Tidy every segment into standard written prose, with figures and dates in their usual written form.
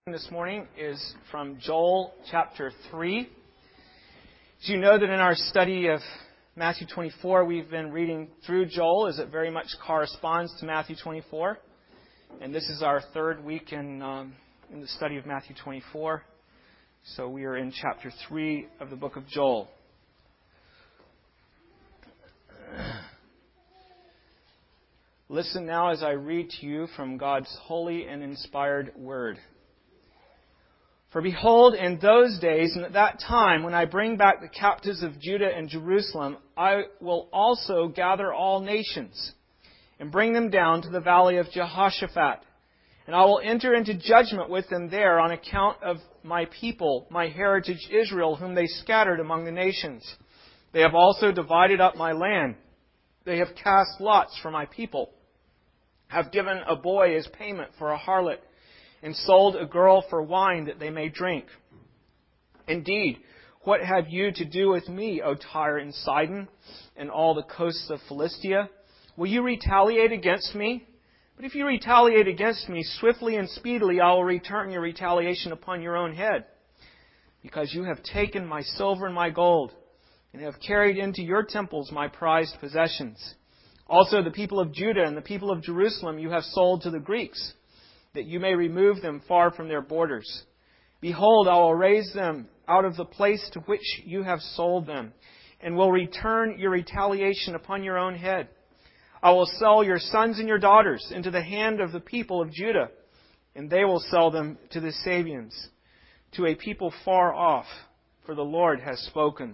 This morning is from Joel chapter 3. As you know that in our study of Matthew 24, we've been reading through Joel as it very much corresponds to Matthew 24. And this is our third week in the study of Matthew 24. So we are in chapter 3 of the book of Joel. Listen now as I read to you from God's holy and inspired word. For behold, in those days and at that time, when I bring back the captives of Judah and Jerusalem, I will also gather all nations and bring them down to the valley of Jehoshaphat. And I will enter into judgment with them there on account of my people, my heritage Israel, whom they scattered among the nations. They have also divided up my land. They have cast lots for my people, have given a boy as payment for a harlot, and sold a girl for wine that they may drink. Indeed, what have you to do with me, O Tyre and Sidon, and all the coasts of Philistia? Will you retaliate against me? But if you retaliate against me, swiftly and speedily I will return your retaliation upon your own head. Because you have taken my silver and my gold, and have carried into your temples my prized possessions. Also the people of Judah and the people of Jerusalem you have sold to the Greeks, that you may remove them far from their borders. Behold, I will raise them out of the place to which you have sold them, and will return your retaliation upon your own head. I will sell your sons and your daughters into the hand of the people of Judah, and they will sell them to the Sabeans, to a people far off, for the Lord has spoken.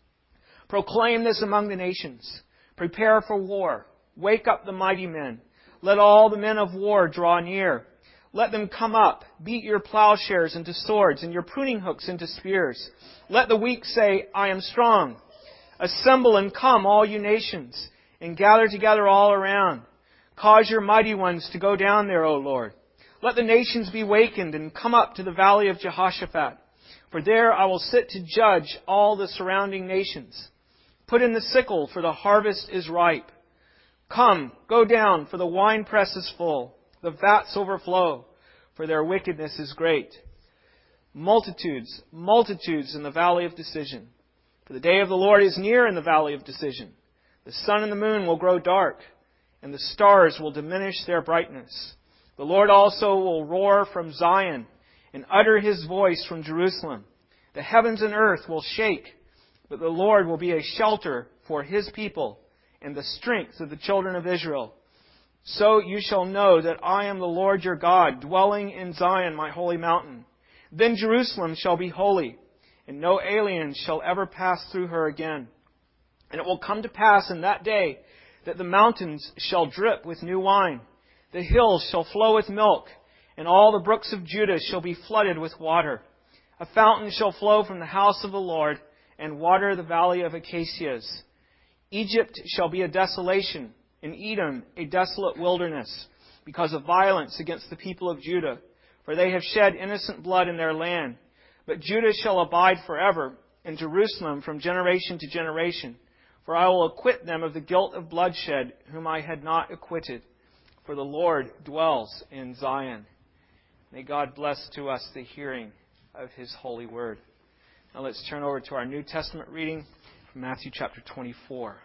Proclaim this among the nations. Prepare for war. Wake up the mighty men. Let all the men of war draw near. Let them come up. Beat your plowshares into swords and your pruning hooks into spears. Let the weak say, I am strong. Assemble and come, all you nations, and gather together all around. Cause your mighty ones to go down there, O Lord. Let the nations be wakened and come up to the valley of Jehoshaphat. For there I will sit to judge all the surrounding nations. Put in the sickle, for the harvest is ripe. Come, go down, for the winepress is full. The vats overflow, for their wickedness is great. Multitudes, multitudes in the valley of decision. For the day of the Lord is near in the valley of decision. The sun and the moon will grow dark, and the stars will diminish their brightness. The Lord also will roar from Zion, and utter His voice from Jerusalem. The heavens and earth will shake, but the Lord will be a shelter for His people, and the strength of the children of Israel. So you shall know that I am the Lord your God, dwelling in Zion, my holy mountain. Then Jerusalem shall be holy, and no alien shall ever pass through her again. And it will come to pass in that day that the mountains shall drip with new wine, the hills shall flow with milk, and all the brooks of Judah shall be flooded with water. A fountain shall flow from the house of the Lord, and water the valley of acacias. Egypt shall be a desolation, and Edom a desolate wilderness, because of violence against the people of Judah. For they have shed innocent blood in their land. But Judah shall abide forever, and Jerusalem from generation to generation. For I will acquit them of the guilt of bloodshed, whom I had not acquitted. For the Lord dwells in Zion. May God bless to us the hearing of His holy word. Now let's turn over to our New Testament reading from Matthew chapter 24.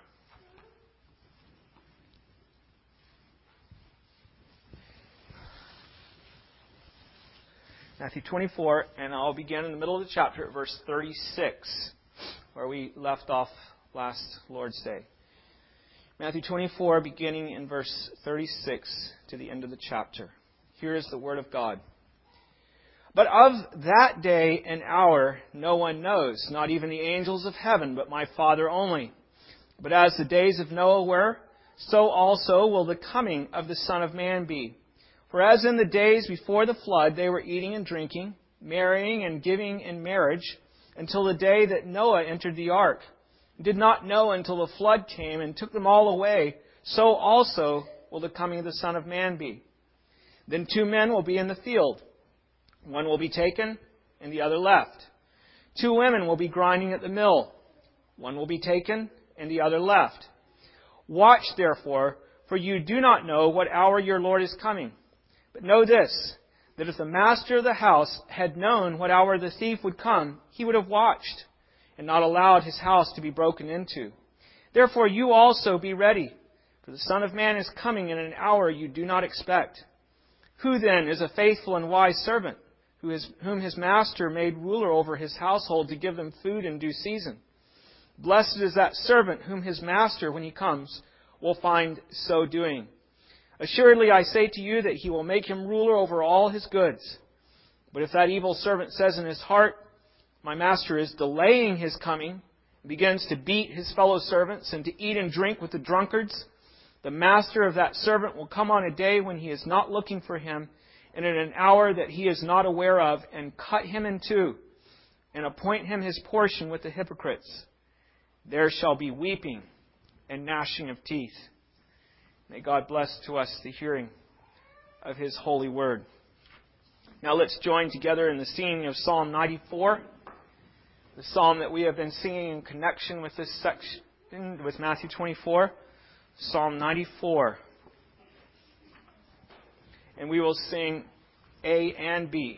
Matthew 24, and I'll begin in the middle of the chapter at verse 36, where we left off last Lord's Day. Matthew 24, beginning in verse 36 to the end of the chapter. Here is the word of God. But of that day and hour no one knows, not even the angels of heaven, but my Father only. But as the days of Noah were, so also will the coming of the Son of Man be. For as in the days before the flood they were eating and drinking, marrying and giving in marriage, until the day that Noah entered the ark, and did not know until the flood came and took them all away, so also will the coming of the Son of Man be. Then 2 men will be in the field. One will be taken, and the other left. 2 women will be grinding at the mill. One will be taken, and the other left. Watch, therefore, for you do not know what hour your Lord is coming. But know this, that if the master of the house had known what hour the thief would come, he would have watched and not allowed his house to be broken into. Therefore you also be ready, for the Son of Man is coming in an hour you do not expect. Who then is a faithful and wise servant, whom his master made ruler over his household to give them food in due season? Blessed is that servant whom his master, when he comes, will find so doing. Assuredly I say to you that he will make him ruler over all his goods. But if that evil servant says in his heart, my master is delaying his coming, and begins to beat his fellow servants and to eat and drink with the drunkards, the master of that servant will come on a day when he is not looking for him, and at an hour that he is not aware of, and cut him in two, and appoint him his portion with the hypocrites. There shall be weeping and gnashing of teeth. May God bless to us the hearing of His holy word. Now let's join together in the singing of Psalm 94, the psalm that we have been singing in connection with this section, with Matthew 24. Psalm 94. And we will sing A and B.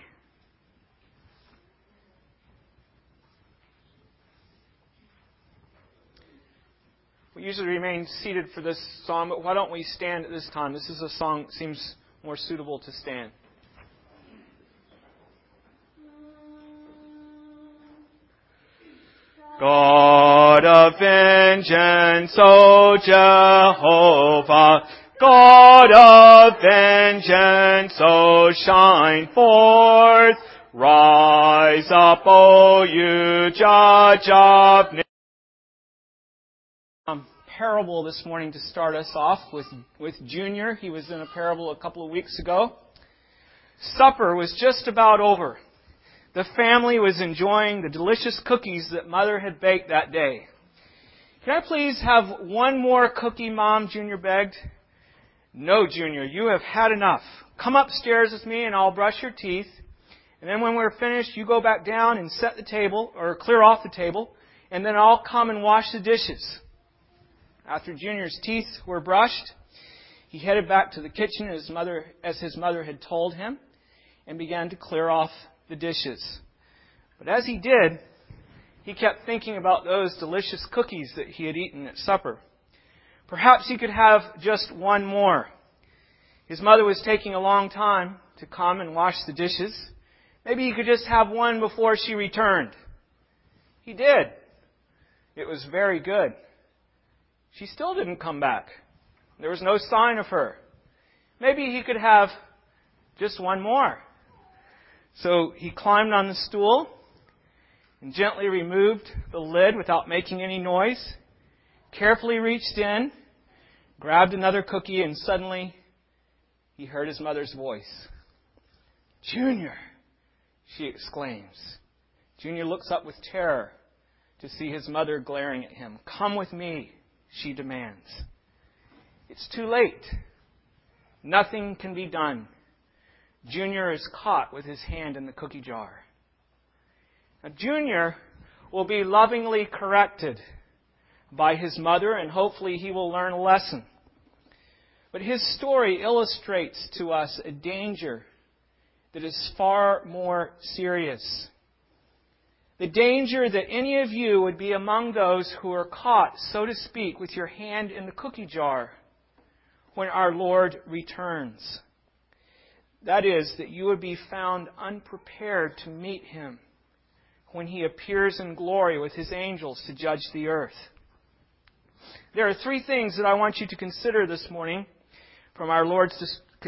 We usually remain seated for this psalm, but why don't we stand at this time? This is a song that seems more suitable to stand. God of vengeance, O Jehovah, God of vengeance, O shine forth. Rise up, O you judge of nations. Parable this morning to start us off with Junior. He was in a parable a couple of weeks ago. Supper was just about over. The family was enjoying the delicious cookies that Mother had baked that day. Can I please have one more cookie, Mom? Junior begged. No, Junior, you have had enough. Come upstairs with me and I'll brush your teeth. And then when we're finished, you go back down and set the table, or clear off the table, and then I'll come and wash the dishes. After Junior's teeth were brushed, he headed back to the kitchen as his mother had told him, and began to clear off the dishes. But as he did, he kept thinking about those delicious cookies that he had eaten at supper. Perhaps he could have just one more. His mother was taking a long time to come and wash the dishes. Maybe he could just have one before she returned. He did. It was very good. She still didn't come back. There was no sign of her. Maybe he could have just one more. So he climbed on the stool and gently removed the lid without making any noise, carefully reached in, grabbed another cookie, and suddenly he heard his mother's voice. Junior, she exclaims. Junior looks up with terror to see his mother glaring at him. Come with me, she demands. It's too late. Nothing can be done. Junior is caught with his hand in the cookie jar. Now, Junior will be lovingly corrected by his mother, and hopefully he will learn a lesson. But his story illustrates to us a danger that is far more serious. The danger that any of you would be among those who are caught, so to speak, with your hand in the cookie jar when our Lord returns. That is, that you would be found unprepared to meet Him when He appears in glory with His angels to judge the earth. There are three things that I want you to consider this morning from our Lord's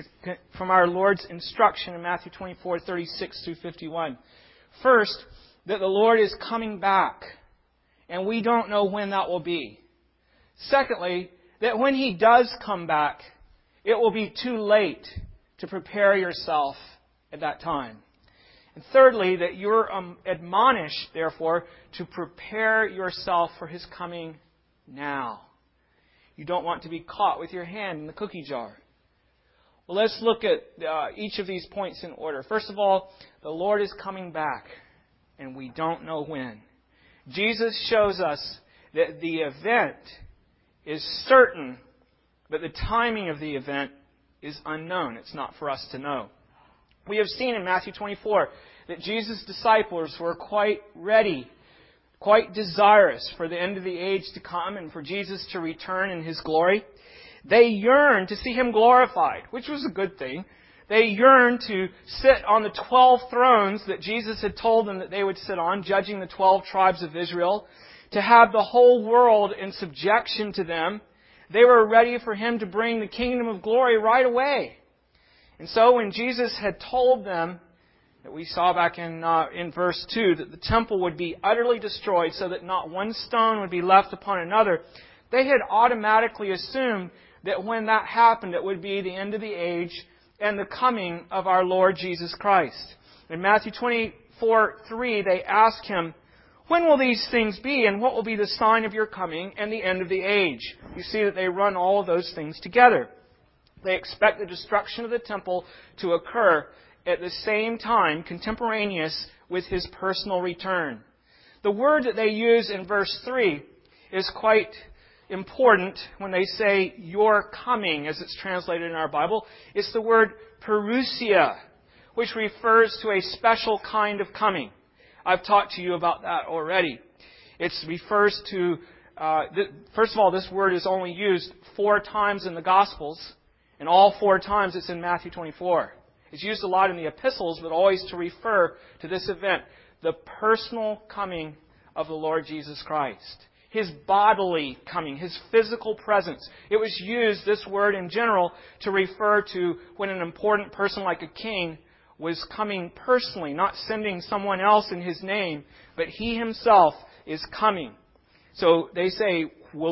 instruction in Matthew 24:36 through 51. First, that the Lord is coming back, and we don't know when that will be. Secondly, that when He does come back, it will be too late to prepare yourself at that time. And thirdly, that you're admonished, therefore, to prepare yourself for His coming now. You don't want to be caught with your hand in the cookie jar. Well, let's look at each of these points in order. First of all, the Lord is coming back, and we don't know when. Jesus shows us that the event is certain, but the timing of the event is unknown. It's not for us to know. We have seen in Matthew 24 that Jesus' disciples were quite ready, quite desirous for the end of the age to come and for Jesus to return in His glory. They yearned to see Him glorified, which was a good thing. They yearned to sit on the 12 thrones that Jesus had told them that they would sit on, judging the 12 tribes of Israel, to have the whole world in subjection to them. They were ready for Him to bring the kingdom of glory right away. And so when Jesus had told them, that we saw back in verse 2, that the temple would be utterly destroyed so that not one stone would be left upon another, they had automatically assumed that when that happened, it would be the end of the age and the coming of our Lord Jesus Christ. In Matthew 24:3, they ask Him, "When will these things be, and what will be the sign of your coming and the end of the age?" You see that they run all of those things together. They expect the destruction of the temple to occur at the same time, contemporaneous with His personal return. The word that they use in verse 3 is quite important when they say, "your coming," as it's translated in our Bible. It's the word parousia, which refers to a special kind of coming. I've talked to you about that already. It refers to, first of all, this word is only used 4 times in the Gospels, and all 4 times it's in Matthew 24. It's used a lot in the epistles, but always to refer to this event, the personal coming of the Lord Jesus Christ. His bodily coming, His physical presence. It was used, this word in general, to refer to when an important person like a king was coming personally, not sending someone else in His name, but He Himself is coming. So they say, when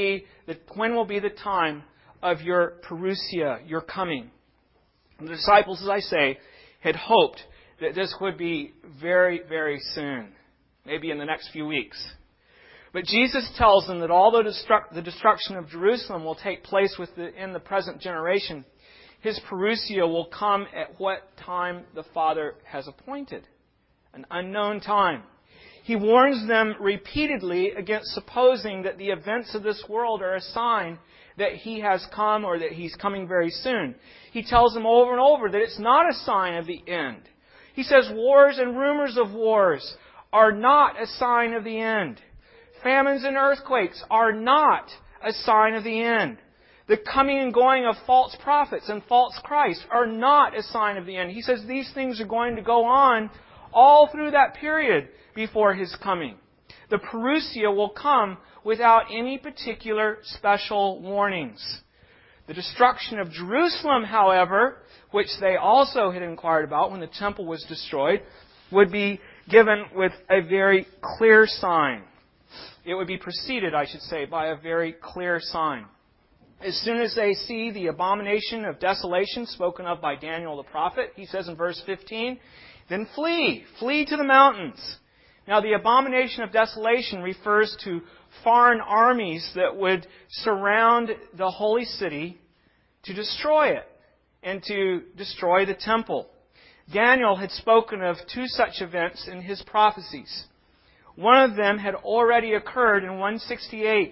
will be the time of your parousia, your coming? And the disciples, as I say, had hoped that this would be very, very soon, maybe in the next few weeks. But Jesus tells them that although the destruction of Jerusalem will take place in the present generation, His parousia will come at what time the Father has appointed, an unknown time. He warns them repeatedly against supposing that the events of this world are a sign that He has come or that He's coming very soon. He tells them over and over that it's not a sign of the end. He says wars and rumors of wars are not a sign of the end. Famines and earthquakes are not a sign of the end. The coming and going of false prophets and false Christs are not a sign of the end. He says these things are going to go on all through that period before His coming. The parousia will come without any particular special warnings. The destruction of Jerusalem, however, which they also had inquired about when the temple was destroyed, would be given with a very clear sign. It would be preceded, I should say, by a very clear sign. As soon as they see the abomination of desolation spoken of by Daniel the prophet, he says in verse 15, "Then flee to the mountains." Now, the abomination of desolation refers to foreign armies that would surround the holy city to destroy it and to destroy the temple. Daniel had spoken of 2 such events in his prophecies. One of them had already occurred in 168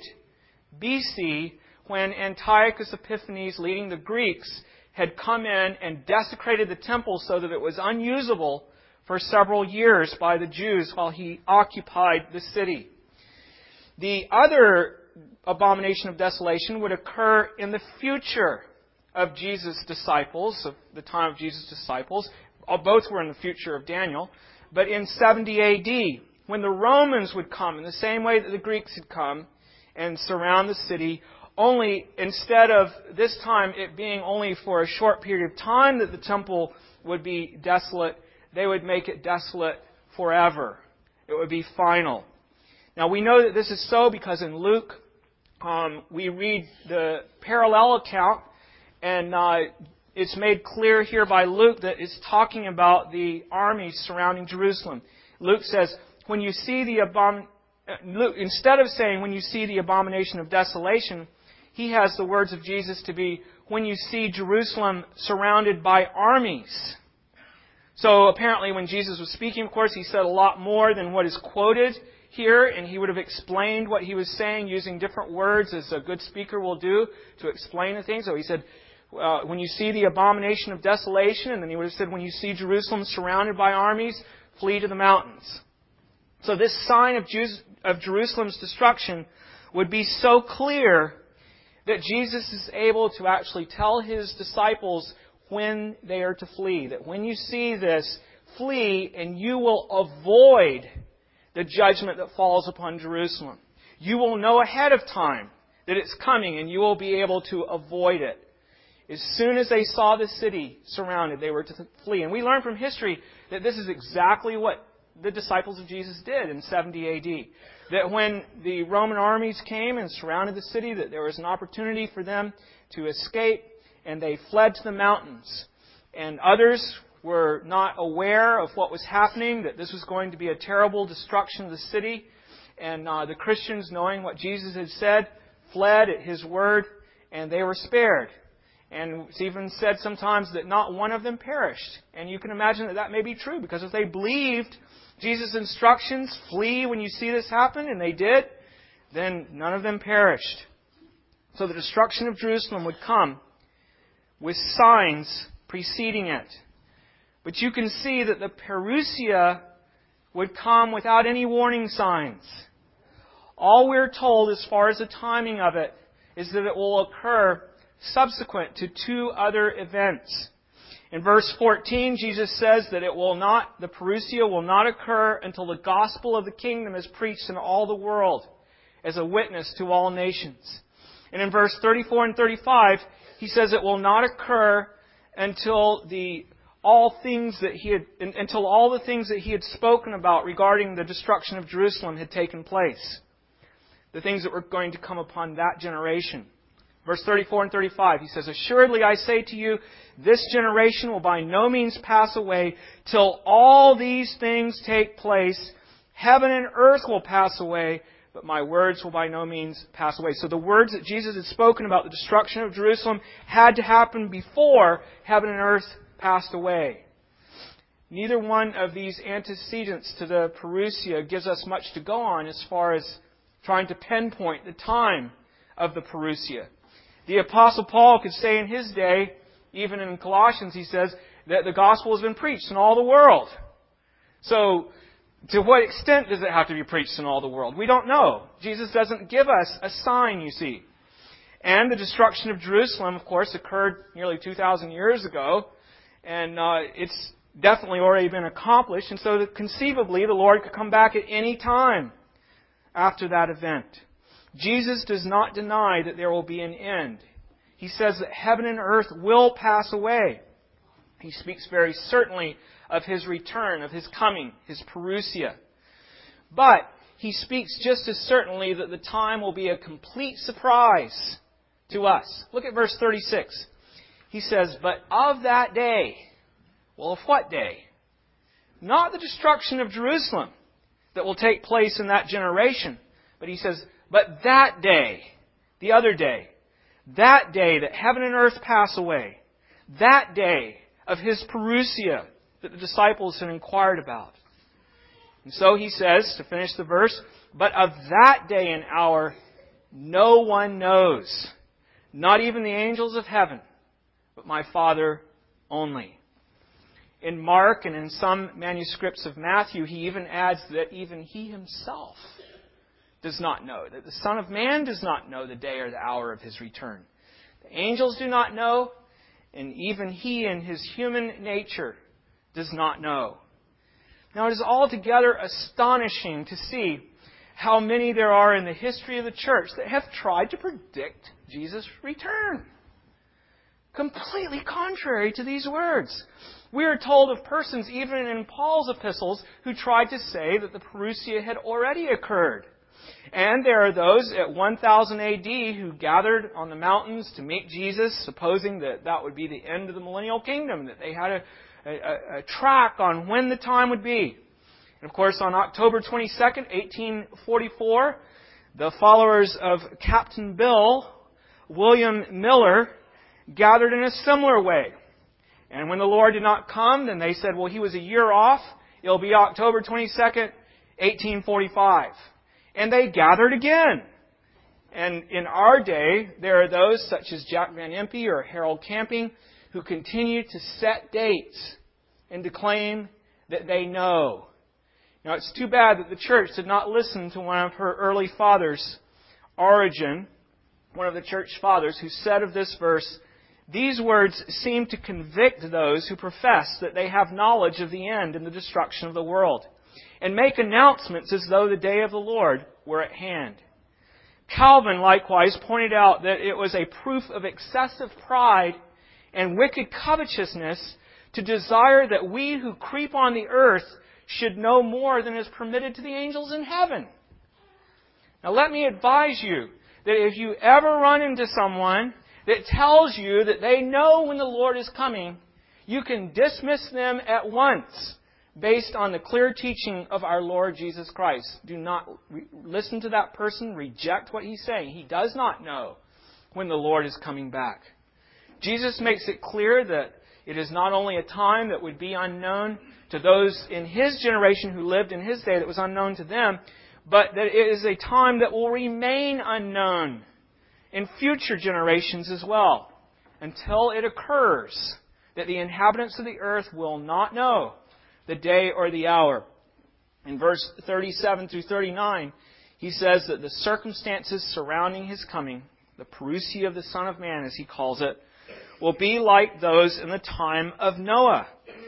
BC when Antiochus Epiphanes, leading the Greeks, had come in and desecrated the temple so that it was unusable for several years by the Jews while he occupied the city. The other abomination of desolation would occur in the future of Jesus' disciples, of the time of Jesus' disciples. Both were in the future of Daniel. But in 70 AD, when the Romans would come in the same way that the Greeks had come and surround the city, only instead of this time it being only for a short period of time that the temple would be desolate, they would make it desolate forever. It would be final. Now we know that this is so because in Luke, we read the parallel account, and it's made clear here by Luke that it's talking about the armies surrounding Jerusalem. Luke says, instead of saying, when you see the abomination of desolation, he has the words of Jesus to be, when you see Jerusalem surrounded by armies. So apparently when Jesus was speaking, of course, he said a lot more than what is quoted here, and he would have explained what he was saying using different words, as a good speaker will do, to explain the thing. So he said, when you see the abomination of desolation, and then he would have said, when you see Jerusalem surrounded by armies, flee to the mountains. So this sign of Jerusalem's destruction would be so clear that Jesus is able to actually tell His disciples when they are to flee. That when you see this, flee and you will avoid the judgment that falls upon Jerusalem. You will know ahead of time that it's coming and you will be able to avoid it. As soon as they saw the city surrounded, they were to flee. And we learn from history that this is exactly what the disciples of Jesus did in 70 A.D. That when the Roman armies came and surrounded the city, that there was an opportunity for them to escape, and they fled to the mountains. And others were not aware of what was happening, that this was going to be a terrible destruction of the city. And the Christians, knowing what Jesus had said, fled at His word, and they were spared. And it's even said sometimes that not one of them perished. And you can imagine that that may be true, because if they believed Jesus' instructions, flee when you see this happen, and they did, then none of them perished. So the destruction of Jerusalem would come with signs preceding it. But you can see that the parousia would come without any warning signs. All we're told as far as the timing of it is that it will occur subsequent to two other events. In verse 14, Jesus says that the parousia will not occur until the gospel of the kingdom is preached in all the world as a witness to all nations. And in verse 34 and 35, He says it will not occur until all the things that He had spoken about regarding the destruction of Jerusalem had taken place. The things that were going to come upon that generation. Verse 34 and 35, He says, "Assuredly I say to you, this generation will by no means pass away till all these things take place. Heaven and earth will pass away, but my words will by no means pass away." So the words that Jesus had spoken about the destruction of Jerusalem had to happen before heaven and earth passed away. Neither one of these antecedents to the parousia gives us much to go on as far as trying to pinpoint the time of the parousia. The Apostle Paul could say in his day, even in Colossians, he says that the gospel has been preached in all the world. So, to what extent does it have to be preached in all the world? We don't know. Jesus doesn't give us a sign, you see. And the destruction of Jerusalem, of course, occurred nearly 2,000 years ago. And it's definitely already been accomplished. And so that conceivably the Lord could come back at any time after that event. Jesus does not deny that there will be an end. He says that heaven and earth will pass away. He speaks very certainly of His return, of His coming, His parousia. But He speaks just as certainly that the time will be a complete surprise to us. Look at verse 36. He says, "But of that day," well, of what day? Not the destruction of Jerusalem that will take place in that generation. But He says, "But that day," the other day, that day that heaven and earth pass away, that day of His parousia that the disciples had inquired about. And so He says, to finish the verse, "But of that day and hour no one knows, not even the angels of heaven, but my Father only." In Mark and in some manuscripts of Matthew, He even adds that even He Himself does not know, that the Son of Man does not know the day or the hour of His return. The angels do not know, and even He in His human nature does not know. Now it is altogether astonishing to see how many there are in the history of the church that have tried to predict Jesus' return. Completely contrary to these words. We are told of persons, even in Paul's epistles, who tried to say that the parousia had already occurred. And there are those at 1000 A.D. who gathered on the mountains to meet Jesus, supposing that that would be the end of the millennial kingdom, that they had a track on when the time would be. And of course, on October 22nd, 1844, the followers of Captain Bill, William Miller, gathered in a similar way. And when the Lord did not come, then they said, well, He was a year off. It'll be October 22nd, 1845. And they gathered again. And in our day, there are those such as Jack Van Impe or Harold Camping who continue to set dates and to claim that they know. Now, it's too bad that the church did not listen to one of her early fathers, Origen, one of the church fathers, who said of this verse, "These words seem to convict those who profess that they have knowledge of the end and the destruction of the world, and make announcements as though the day of the Lord were at hand." Calvin likewise pointed out that it was a proof of excessive pride and wicked covetousness to desire that we who creep on the earth should know more than is permitted to the angels in heaven. Now let me advise you that if you ever run into someone that tells you that they know when the Lord is coming, you can dismiss them at once based on the clear teaching of our Lord Jesus Christ. Do not listen to that person. Reject what he's saying. He does not know when the Lord is coming back. Jesus makes it clear that it is not only a time that would be unknown to those in His generation who lived in His day that was unknown to them, but that it is a time that will remain unknown in future generations as well, until it occurs that the inhabitants of the earth will not know the day or the hour. In verse 37 through 39, he says that the circumstances surrounding His coming, the parousia of the Son of Man, as He calls it, will be like those in the time of Noah.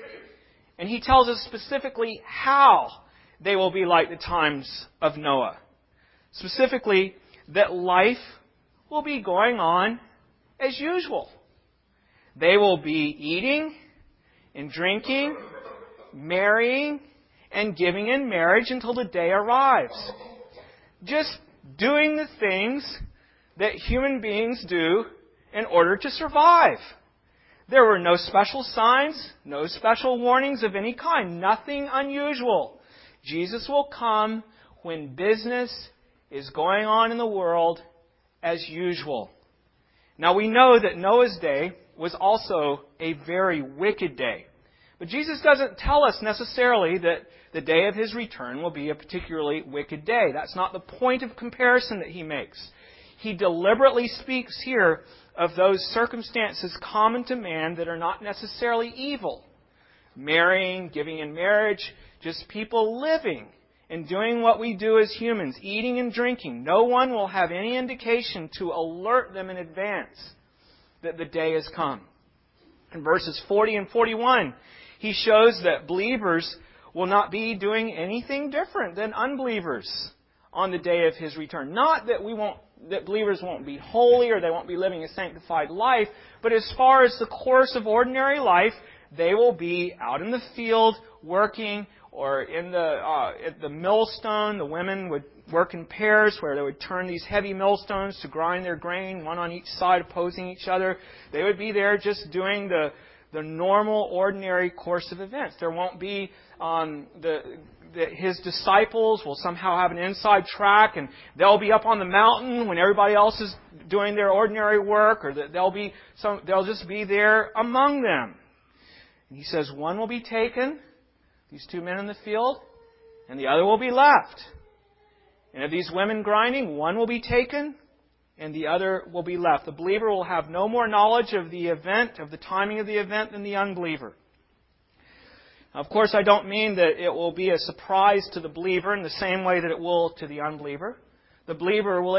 And He tells us specifically how they will be like the times of Noah. Specifically, that life will be going on as usual. They will be eating and drinking, marrying, and giving in marriage until the day arrives. Just doing the things that human beings do in order to survive. There were no special signs, no special warnings of any kind, nothing unusual. Jesus will come when business is going on in the world as usual. Now we know that Noah's day was also a very wicked day. But Jesus doesn't tell us necessarily that the day of His return will be a particularly wicked day. That's not the point of comparison that He makes. He deliberately speaks here of those circumstances common to man that are not necessarily evil. Marrying, giving in marriage, just people living and doing what we do as humans, eating and drinking. No one will have any indication to alert them in advance that the day has come. In verses 40 and 41, he shows that believers will not be doing anything different than unbelievers on the day of His return. Not that believers won't be holy or they won't be living a sanctified life, but as far as the course of ordinary life, they will be out in the field working, or at the millstone. The women would work in pairs where they would turn these heavy millstones to grind their grain, one on each side opposing each other. They would be there just doing the normal, ordinary course of events. There won't be His disciples will somehow have an inside track, and they'll be up on the mountain when everybody else is doing their ordinary work, or that they'll just be there among them. And he says one will be taken, these two men in the field, and the other will be left. And of these women grinding, one will be taken, and the other will be left. The believer will have no more knowledge of the event, of the timing of the event, than the unbeliever. Now, of course, I don't mean that it will be a surprise to the believer in the same way that it will to the unbeliever. The believer will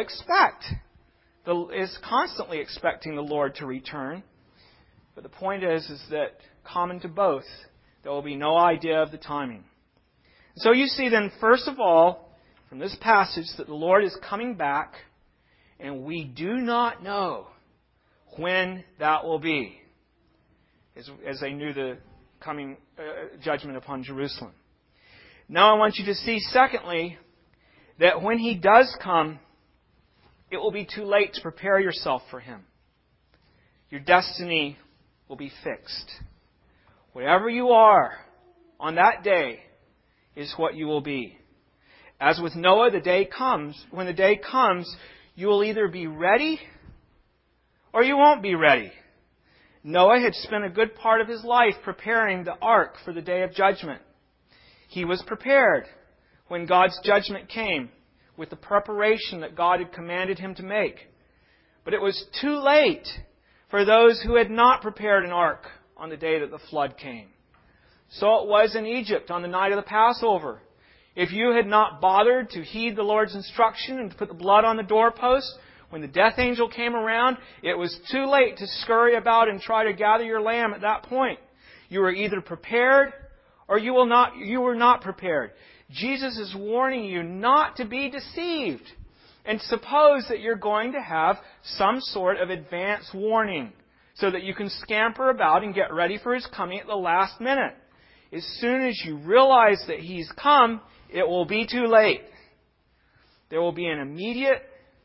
is constantly expecting the Lord to return. But the point is that common to both, there will be no idea of the timing. So you see then, first of all, from this passage, that the Lord is coming back, and we do not know when that will be, as they knew the coming judgment upon Jerusalem. Now I want you to see, secondly, that when He does come, it will be too late to prepare yourself for Him. Your destiny will be fixed. Wherever you are on that day is what you will be. As with Noah, when the day comes, you will either be ready or you won't be ready. Noah had spent a good part of his life preparing the ark for the day of judgment. He was prepared when God's judgment came, with the preparation that God had commanded him to make. But it was too late for those who had not prepared an ark on the day that the flood came. So it was in Egypt on the night of the Passover. If you had not bothered to heed the Lord's instruction and to put the blood on the doorpost, when the death angel came around, it was too late to scurry about and try to gather your lamb at that point. You were either prepared or you were not prepared. Jesus is warning you not to be deceived and suppose that you're going to have some sort of advance warning so that you can scamper about and get ready for His coming at the last minute. As soon as you realize that He's come, it will be too late. There will be an immediate,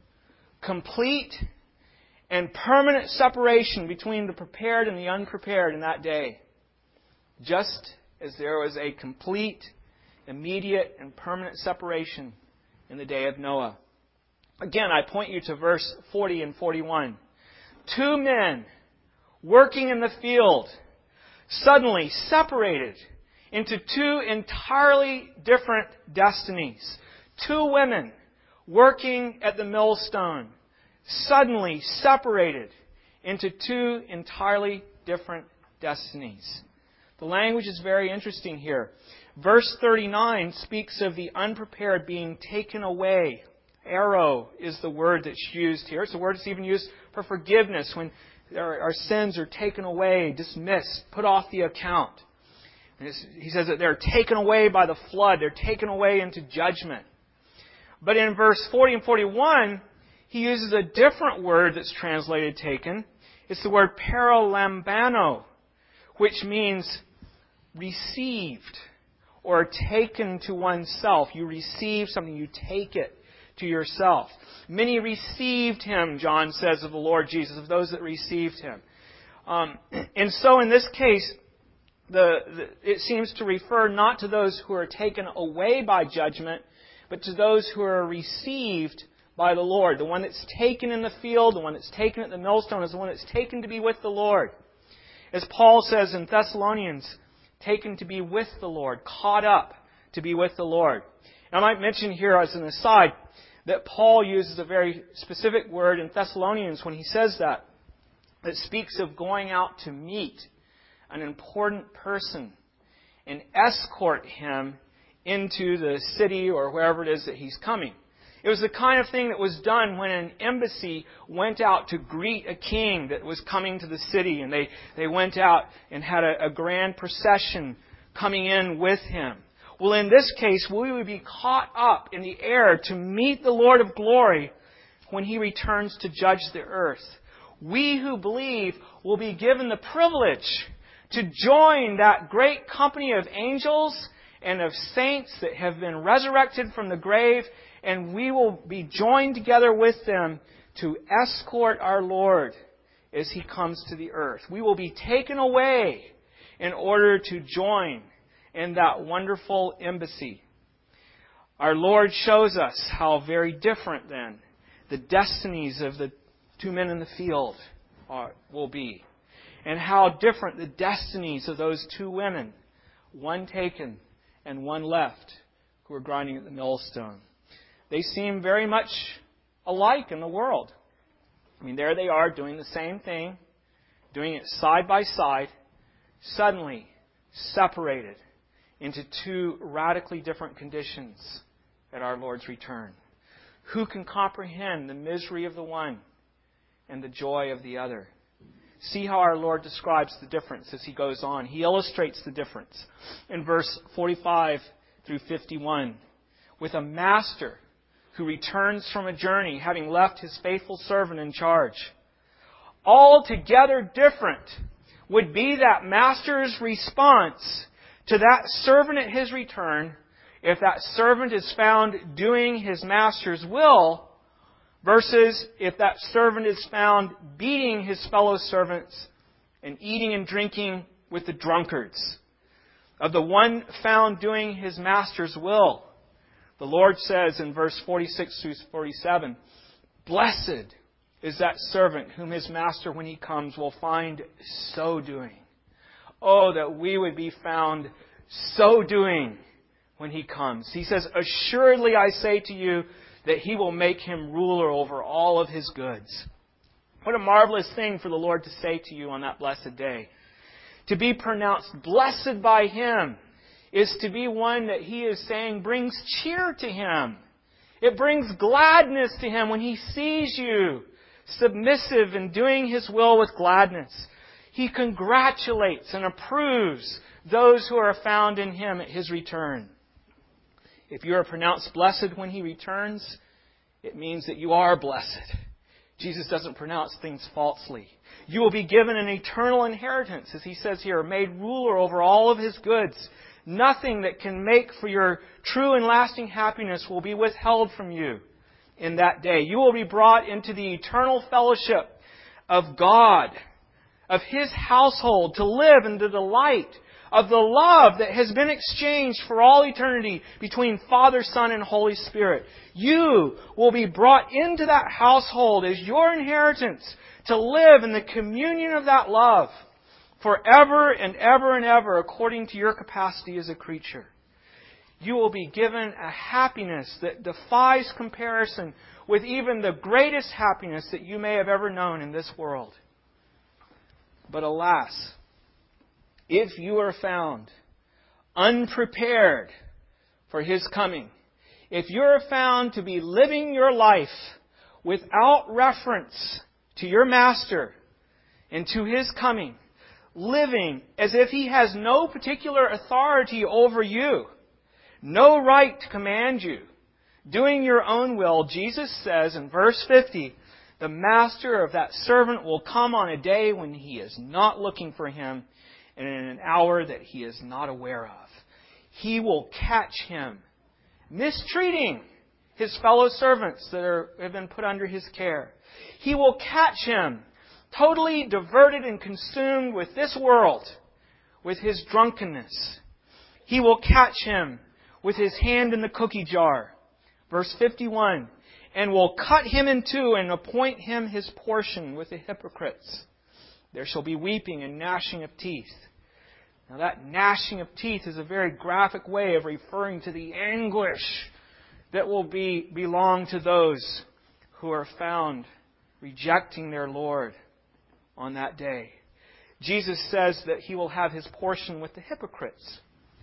complete, and permanent separation between the prepared and the unprepared in that day. Just as there was a complete, immediate, and permanent separation in the day of Noah. Again, I point you to verse 40 and 41. 2 men working in the field suddenly separated into 2 entirely different destinies. 2 women working at the millstone suddenly separated into 2 entirely different destinies. The language is very interesting here. Verse 39 speaks of the unprepared being taken away. Arrow is the word that's used here. It's the word that's even used for forgiveness when our sins are taken away, dismissed, put off the account. And he says that they're taken away by the flood. They're taken away into judgment. But in verse 40 and 41, he uses a different word that's translated taken. It's the word paralambano, which means received or taken to oneself. You receive something, you take it to yourself. Many received Him, John says of the Lord Jesus, of those that received Him. And so in this case, it seems to refer not to those who are taken away by judgment, but to those who are received by the Lord. The one that's taken in the field, the one that's taken at the millstone is the one that's taken to be with the Lord. As Paul says in Thessalonians, taken to be with the Lord, caught up to be with the Lord. Now, I might mention here as an aside that Paul uses a very specific word in Thessalonians when he says that speaks of going out to meet an important person and escort him into the city or wherever it is that he's coming. It was the kind of thing that was done when an embassy went out to greet a king that was coming to the city, and they went out and had a grand procession coming in with him. Well, in this case, we would be caught up in the air to meet the Lord of glory when He returns to judge the earth. We who believe will be given the privilege to join that great company of angels and of saints that have been resurrected from the grave, and we will be joined together with them to escort our Lord as He comes to the earth. We will be taken away in order to join in that wonderful embassy. Our Lord shows us how very different then the destinies of the 2 men in the field will be. And how different the destinies of those 2 women, one taken and one left, who are grinding at the millstone. They seem very much alike in the world. I mean, there they are doing the same thing, doing it side by side, suddenly separated into 2 radically different conditions at our Lord's return. Who can comprehend the misery of the one and the joy of the other? See how our Lord describes the difference as He goes on. He illustrates the difference in verse 45 through 51 with a master who returns from a journey having left his faithful servant in charge. Altogether different would be that master's response to that servant at his return if that servant is found doing his master's will versus if that servant is found beating his fellow servants and eating and drinking with the drunkards. Of the one found doing his master's will, the Lord says in verse 46 through 47, "Blessed is that servant whom his master, when he comes, will find so doing." Oh, that we would be found so doing when He comes. He says, "Assuredly I say to you, that He will make him ruler over all of His goods. What a marvelous thing for the Lord to say to you on that blessed day. To be pronounced blessed by Him is to be one that He is saying brings cheer to Him. It brings gladness to Him when He sees you submissive and doing His will with gladness. He congratulates and approves those who are found in Him at His return. If you are pronounced blessed when He returns, it means that you are blessed. Jesus doesn't pronounce things falsely. You will be given an eternal inheritance, as He says here, made ruler over all of His goods. Nothing that can make for your true and lasting happiness will be withheld from you in that day. You will be brought into the eternal fellowship of God, of His household, to live in the delight of the love that has been exchanged for all eternity between Father, Son, and Holy Spirit. You will be brought into that household as your inheritance to live in the communion of that love forever and ever and ever according to your capacity as a creature. You will be given a happiness that defies comparison with even the greatest happiness that you may have ever known in this world. But alas, if you are found unprepared for His coming, if you are found to be living your life without reference to your Master and to His coming, living as if He has no particular authority over you, no right to command you, doing your own will, Jesus says in verse 50, the master of that servant will come on a day when he is not looking for him and in an hour that he is not aware of. He will catch him mistreating his fellow servants that have been put under his care. He will catch him totally diverted and consumed with this world, with his drunkenness. He will catch him with his hand in the cookie jar. Verse 51, and will cut him in two and appoint him his portion with the hypocrites. There shall be weeping and gnashing of teeth. Now that gnashing of teeth is a very graphic way of referring to the anguish that will belong to those who are found rejecting their Lord on that day. Jesus says that He will have His portion with the hypocrites.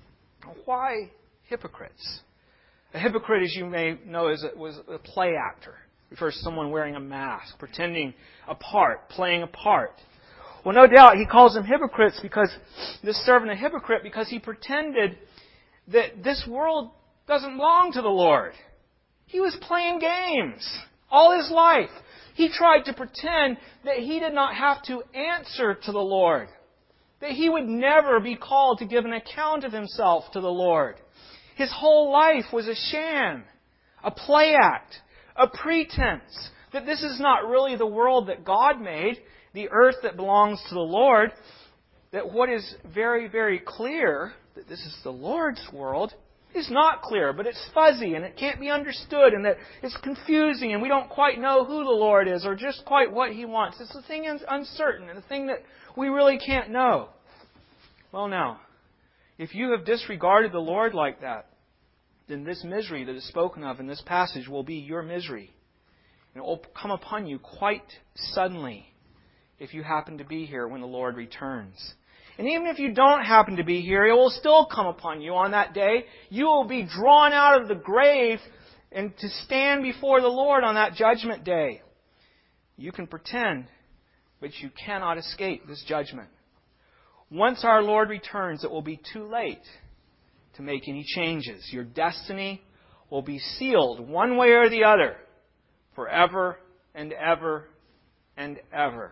Why hypocrites? A hypocrite, as you may know, was a play actor. It refers to someone wearing a mask, pretending a part, playing a part. Well, no doubt He calls them hypocrites because this servant a hypocrite because he pretended that this world doesn't belong to the Lord. He was playing games all his life. He tried to pretend that he did not have to answer to the Lord, that he would never be called to give an account of himself to the Lord. His whole life was a sham, a play act, a pretense, that this is not really the world that God made, the earth that belongs to the Lord, that what is very, very clear, that this is the Lord's world, is not clear, but it's fuzzy and it can't be understood and that it's confusing and we don't quite know who the Lord is or just quite what He wants. It's the thing that's uncertain and the thing that we really can't know. Well now, if you have disregarded the Lord like that, then this misery that is spoken of in this passage will be your misery. And it will come upon you quite suddenly if you happen to be here when the Lord returns. And even if you don't happen to be here, it will still come upon you on that day. You will be drawn out of the grave and to stand before the Lord on that judgment day. You can pretend, but you cannot escape this judgment. Once our Lord returns, it will be too late to make any changes. Your destiny will be sealed one way or the other forever and ever and ever.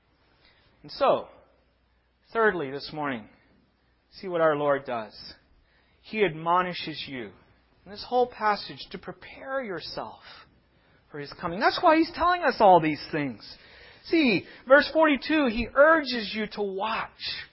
And so, thirdly this morning, see what our Lord does. He admonishes you in this whole passage to prepare yourself for His coming. That's why He's telling us all these things. See, verse 42, He urges you to watch.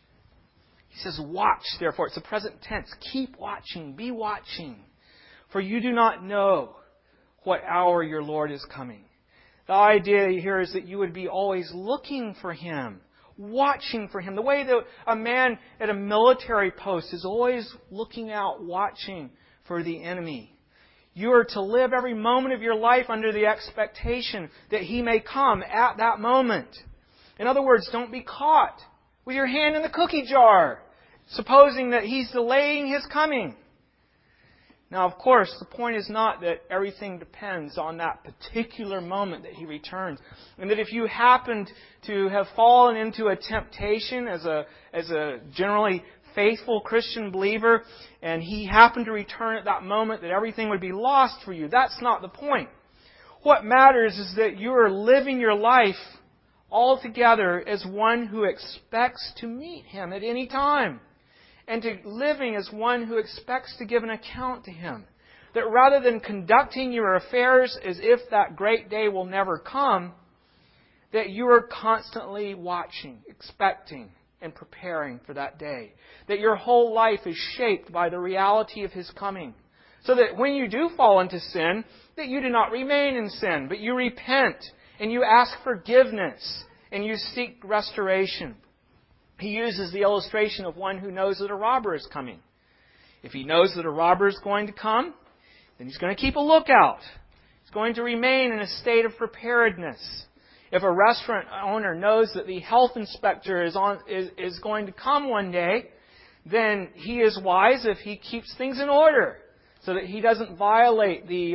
He says, watch, therefore. It's the present tense. Keep watching. Be watching. For you do not know what hour your Lord is coming. The idea here is that you would be always looking for Him, watching for Him. The way that a man at a military post is always looking out, watching for the enemy. You are to live every moment of your life under the expectation that He may come at that moment. In other words, don't be caught with your hand in the cookie jar, supposing that He's delaying His coming. Now, of course, the point is not that everything depends on that particular moment that He returns. And that if you happened to have fallen into a temptation as a generally faithful Christian believer, and He happened to return at that moment, that everything would be lost for you. That's not the point. What matters is that you are living your life altogether as one who expects to meet Him at any time. And to living as one who expects to give an account to Him. That rather than conducting your affairs as if that great day will never come, that you are constantly watching, expecting, and preparing for that day. That your whole life is shaped by the reality of His coming. So that when you do fall into sin, that you do not remain in sin, but you repent, and you ask forgiveness, and you seek restoration. He uses the illustration of one who knows that a robber is coming. If he knows that a robber is going to come, then he's going to keep a lookout. He's going to remain in a state of preparedness. If a restaurant owner knows that the health inspector is going to come one day, then he is wise if he keeps things in order so that he doesn't violate the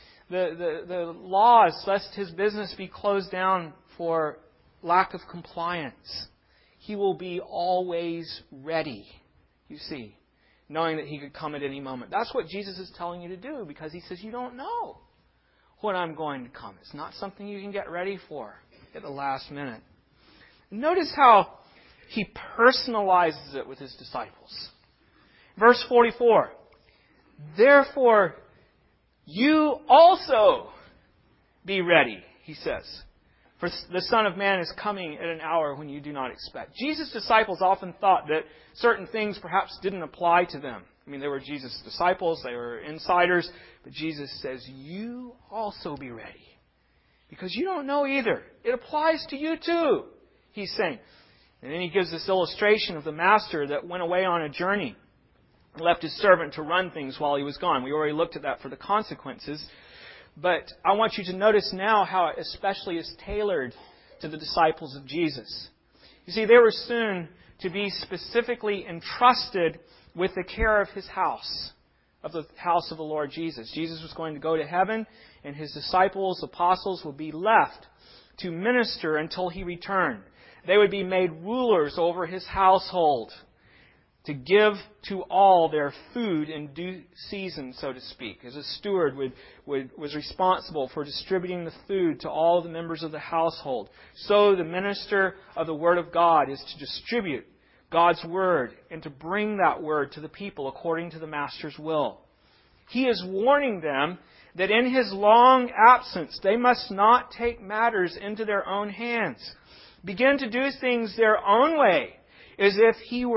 laws, lest his business be closed down for lack of compliance. He will be always ready, you see, knowing that He could come at any moment. That's what Jesus is telling you to do, because He says, you don't know when I'm going to come. It's not something you can get ready for at the last minute. Notice how He personalizes it with His disciples. Verse 44, therefore, you also be ready, He says. For the Son of Man is coming at an hour when you do not expect. Jesus' disciples often thought that certain things perhaps didn't apply to them. I mean, they were Jesus' disciples, they were insiders, but Jesus says, you also be ready. Because you don't know either. It applies to you too, He's saying. And then He gives this illustration of the master that went away on a journey and left his servant to run things while he was gone. We already looked at that for the consequences. But I want you to notice now how it especially is tailored to the disciples of Jesus. You see, they were soon to be specifically entrusted with the care of His house, of the house of the Lord Jesus. Jesus was going to go to heaven, and His disciples, apostles, would be left to minister until He returned. They would be made rulers over His household, to give to all their food in due season, so to speak. As a steward was responsible for distributing the food to all the members of the household. So the minister of the Word of God is to distribute God's Word and to bring that Word to the people according to the Master's will. He is warning them that in His long absence they must not take matters into their own hands. Begin to do things their own way, as if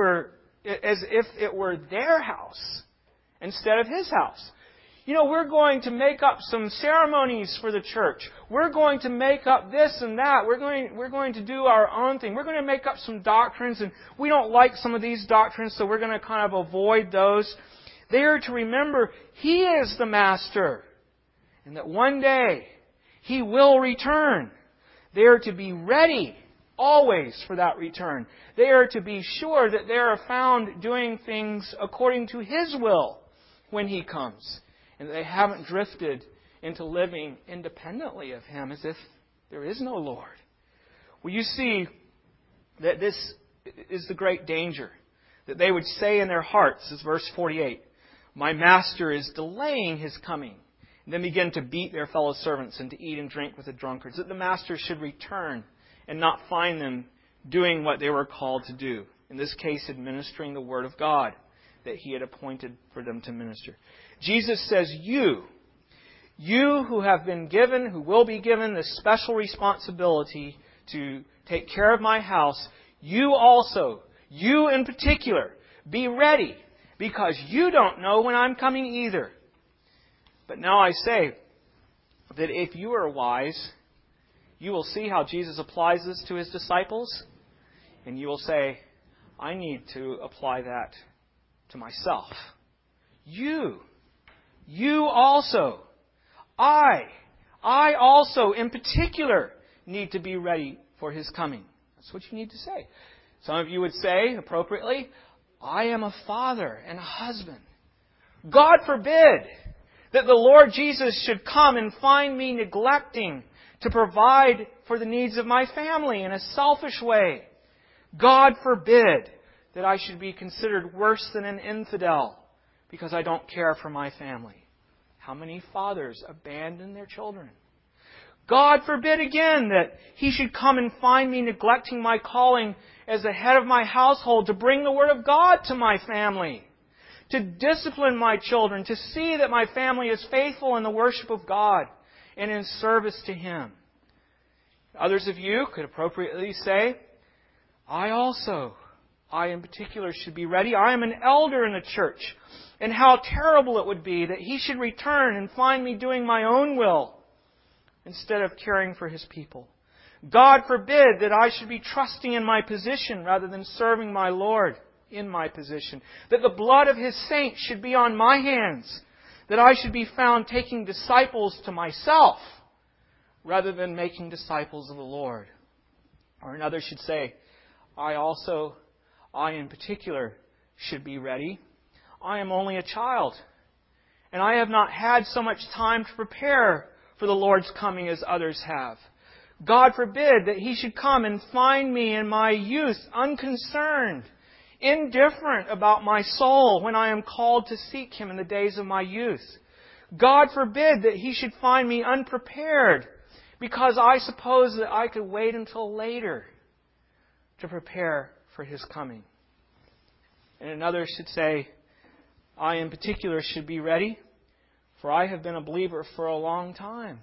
it were their house instead of His house. You know, we're going to make up some ceremonies for the church. We're going to make up this and that. We're going to do our own thing. We're going to make up some doctrines, and we don't like some of these doctrines, so we're going to kind of avoid those. They are to remember He is the Master, and that one day He will return. They are to be ready always for that return. They are to be sure that they are found doing things according to His will when He comes. And that they haven't drifted into living independently of Him as if there is no Lord. Well, you see that this is the great danger. That they would say in their hearts, as verse 48, my master is delaying his coming. And then begin to beat their fellow servants and to eat and drink with the drunkards. That the master should return and not find them doing what they were called to do. In this case, administering the Word of God that He had appointed for them to minister. Jesus says, you who have been given, who will be given this special responsibility to take care of my house, you also, you in particular, be ready, because you don't know when I'm coming either. But now I say that if you are wise, you will see how Jesus applies this to His disciples, and you will say, I need to apply that to myself. You You also, I also in particular need to be ready for His coming. That's what you need to say. Some of you would say, appropriately, I am a father and a husband. God forbid that the Lord Jesus should come and find me neglecting to provide for the needs of my family in a selfish way. God forbid that I should be considered worse than an infidel because I don't care for my family. How many fathers abandon their children? God forbid again that He should come and find me neglecting my calling as the head of my household to bring the Word of God to my family, to discipline my children, to see that my family is faithful in the worship of God and in service to Him. Others of you could appropriately say, I in particular should be ready. I am an elder in the church, and how terrible it would be that he should return and find me doing my own will instead of caring for his people. God forbid that I should be trusting in my position rather than serving my Lord in my position. That the blood of His saints should be on my hands. That I should be found taking disciples to myself rather than making disciples of the Lord. Or another should say, I in particular should be ready. I am only a child, and I have not had so much time to prepare for the Lord's coming as others have. God forbid that He should come and find me in my youth unconcerned, indifferent about my soul when I am called to seek Him in the days of my youth. God forbid that He should find me unprepared because I suppose that I could wait until later to prepare for His coming. And another should say, I in particular should be ready, for I have been a believer for a long time.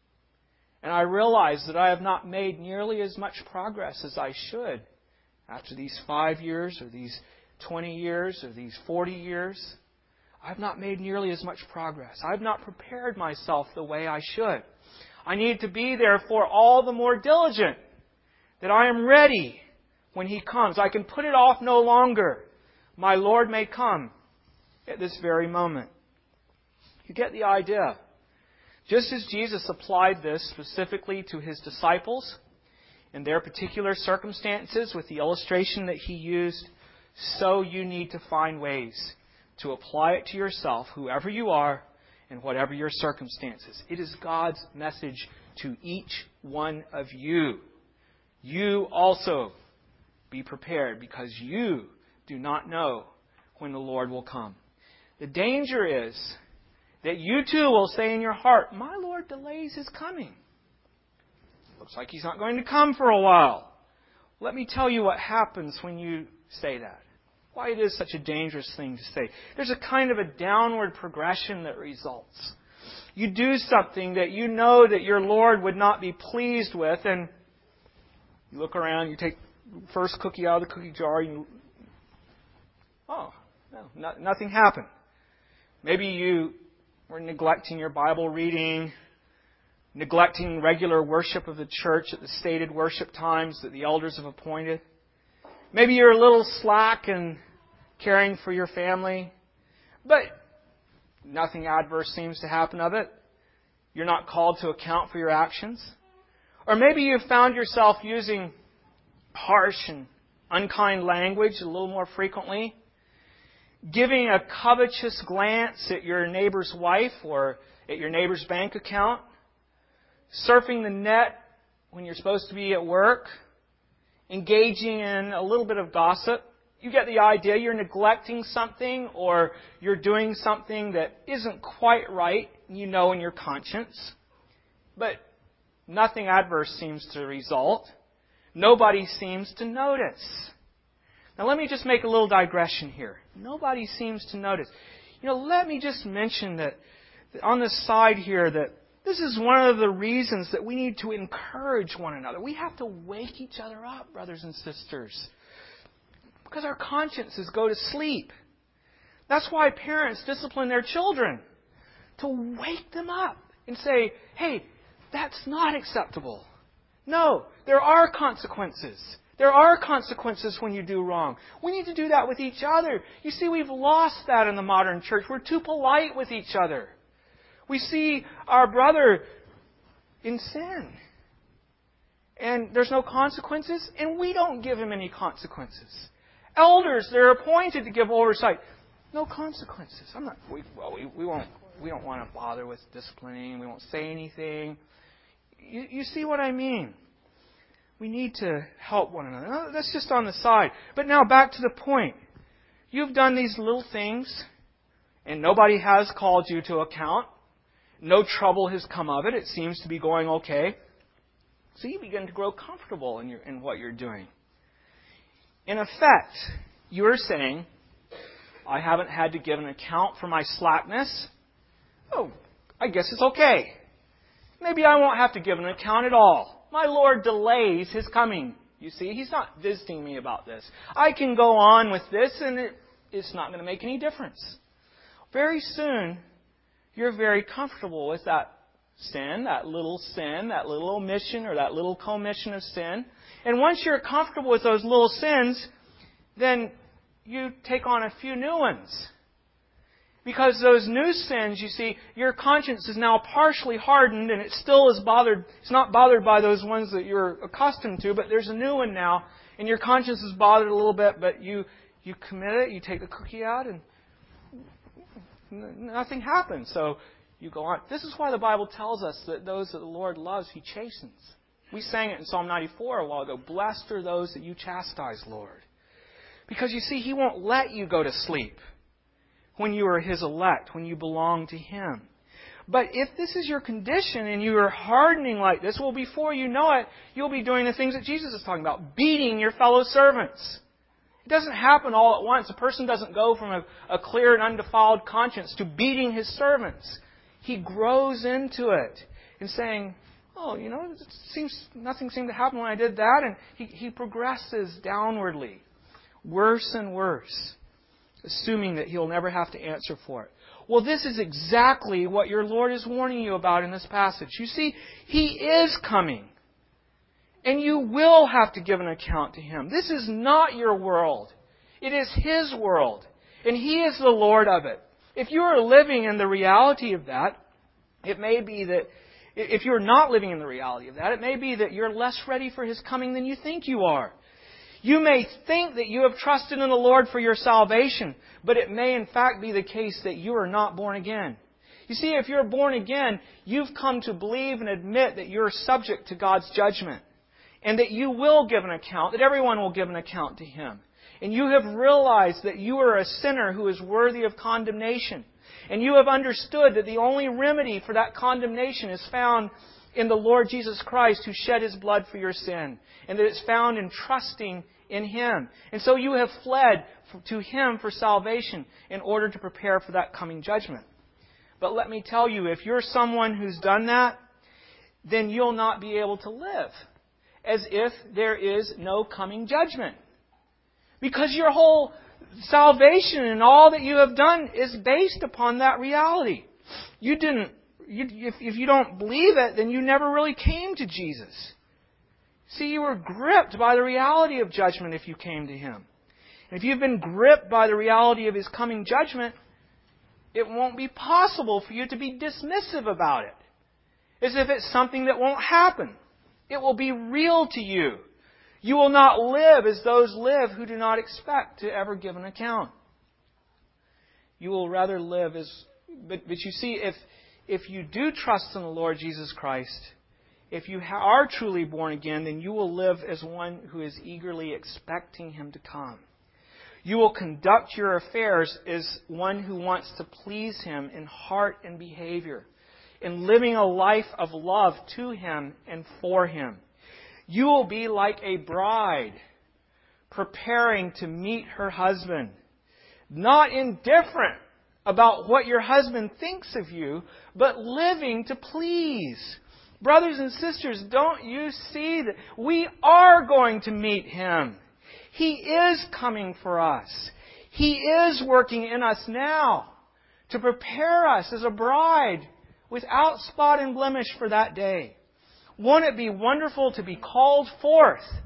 And I realize that I have not made nearly as much progress as I should after these 5 years or these 20 years or these 40 years. I have not made nearly as much progress. I have not prepared myself the way I should. I need to be therefore all the more diligent that I am ready when He comes. I can put it off no longer. My Lord may come at this very moment. You get the idea. Just as Jesus applied this specifically to His disciples in their particular circumstances with the illustration that He used, so you need to find ways to apply it to yourself, whoever you are and whatever your circumstances. It is God's message to each one of you. You also be prepared because you do not know when the Lord will come. The danger is that you too will say in your heart, my Lord delays His coming. Looks like He's not going to come for a while. Let me tell you what happens when you say that. Why it is such a dangerous thing to say. There's a kind of a downward progression that results. You do something that you know that your Lord would not be pleased with, and you look around, you take the first cookie out of the cookie jar, and nothing happened. Maybe you were neglecting your Bible reading, neglecting regular worship of the church at the stated worship times that the elders have appointed. Maybe you're a little slack in caring for your family, but nothing adverse seems to happen of it. You're not called to account for your actions. Or maybe you've found yourself using harsh and unkind language a little more frequently, giving a covetous glance at your neighbor's wife or at your neighbor's bank account, surfing the net when you're supposed to be at work, engaging in a little bit of gossip. You get the idea. You're neglecting something or you're doing something that isn't quite right, you know in your conscience. But nothing adverse seems to result. Nobody seems to notice. Now let me just make a little digression here. Nobody seems to notice. Let me just mention that on the side here that this is one of the reasons that we need to encourage one another. We have to wake each other up, brothers and sisters, because our consciences go to sleep. That's why parents discipline their children, to wake them up and say, hey, that's not acceptable. No, there are consequences There are consequences when you do wrong. We need to do that with each other. You see, we've lost that in the modern church. We're too polite with each other. We see our brother in sin, and there's no consequences, and we don't give him any consequences. Elders, they're appointed to give oversight. No consequences. We don't want to bother with disciplining. We won't say anything. You see what I mean? We need to help one another. Now, that's just on the side. But now back to the point. You've done these little things, and nobody has called you to account. No trouble has come of it. It seems to be going okay. So you begin to grow comfortable in what you're doing. In effect, you're saying, I haven't had to give an account for my slackness. Oh, I guess it's okay. Maybe I won't have to give an account at all. My Lord delays His coming. You see, He's not visiting me about this. I can go on with this and it's not going to make any difference. Very soon, you're very comfortable with that sin, that little omission or that little commission of sin. And once you're comfortable with those little sins, then you take on a few new ones. Because those new sins, you see, your conscience is now partially hardened and it still is bothered. It's not bothered by those ones that you're accustomed to, but there's a new one now, and your conscience is bothered a little bit, but you commit it, you take the cookie out, and nothing happens. So you go on. This is why the Bible tells us that those that the Lord loves, He chastens. We sang it in Psalm 94 a while ago. Blessed are those that you chastise, Lord. Because you see, He won't let you go to sleep when you are His elect, when you belong to Him. But if this is your condition and you are hardening like this, well, before you know it, you'll be doing the things that Jesus is talking about, beating your fellow servants. It doesn't happen all at once. A person doesn't go from a clear and undefiled conscience to beating his servants. He grows into it and saying, oh, nothing seemed to happen when I did that. And he progresses downwardly, worse and worse, assuming that he'll never have to answer for it. Well, this is exactly what your Lord is warning you about in this passage. You see, He is coming. And you will have to give an account to Him. This is not your world. It is His world. And He is the Lord of it. If you are living in the reality of that, it may be that, if you're not living in the reality of that, it may be that you're less ready for His coming than you think you are. You may think that you have trusted in the Lord for your salvation, but it may in fact be the case that you are not born again. You see, if you're born again, you've come to believe and admit that you're subject to God's judgment, and that you will give an account, that everyone will give an account to Him. And you have realized that you are a sinner who is worthy of condemnation. And you have understood that the only remedy for that condemnation is found in the Lord Jesus Christ, who shed His blood for your sin, and that it's found in trusting in Him. And so you have fled to Him for salvation in order to prepare for that coming judgment. But let me tell you, if you're someone who's done that, then you'll not be able to live as if there is no coming judgment. Because your whole salvation and all that you have done is based upon that reality. If you don't believe it, then you never really came to Jesus. See, you were gripped by the reality of judgment if you came to Him. And if you've been gripped by the reality of His coming judgment, it won't be possible for you to be dismissive about it, as if it's something that won't happen. It will be real to you. You will not live as those live who do not expect to ever give an account. You will rather live as... But you see, if you do trust in the Lord Jesus Christ, if you are truly born again, then you will live as one who is eagerly expecting Him to come. You will conduct your affairs as one who wants to please Him in heart and behavior, in living a life of love to Him and for Him. You will be like a bride preparing to meet her husband, not indifferent about what your husband thinks of you, but living to please. Brothers and sisters, don't you see that we are going to meet Him? He is coming for us. He is working in us now to prepare us as a bride without spot and blemish for that day. Won't it be wonderful to be called forth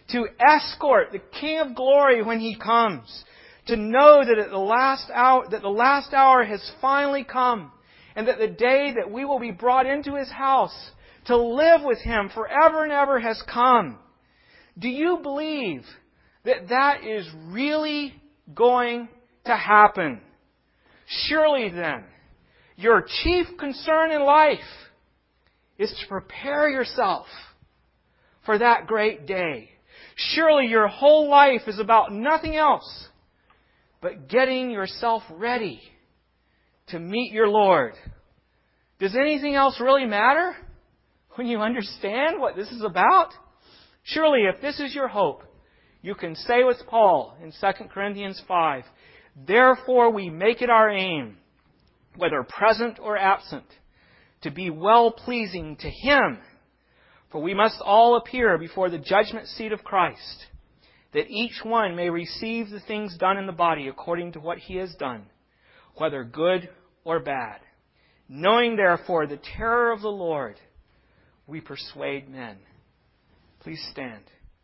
to escort the King of Glory when He comes, to know that the last hour has finally come, and that the day that we will be brought into His house to live with Him forever and ever has come. Do you believe that that is really going to happen? Surely then, your chief concern in life is to prepare yourself for that great day. Surely your whole life is about nothing else but getting yourself ready to meet your Lord. Does anything else really matter when you understand what this is about? Surely if this is your hope, you can say with Paul in 2 Corinthians 5, "Therefore we make it our aim, whether present or absent, to be well-pleasing to Him. For we must all appear before the judgment seat of Christ, that each one may receive the things done in the body according to what he has done, whether good or bad. Knowing therefore the terror of the Lord, we persuade men." Please stand.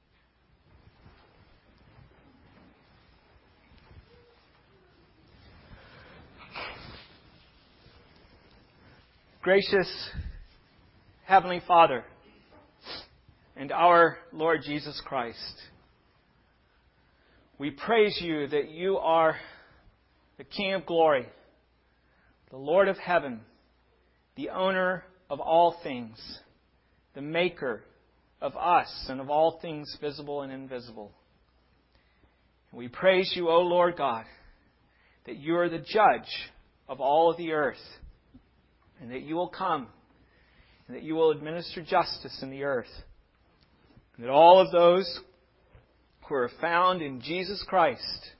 Gracious Heavenly Father and our Lord Jesus Christ, we praise You that You are the King of Glory, the Lord of heaven, the owner of all things, the maker of us and of all things visible and invisible. And we praise You, O Lord God, that You are the judge of all of the earth, and that You will come, and that You will administer justice in the earth, and that all of those who are found in Jesus Christ,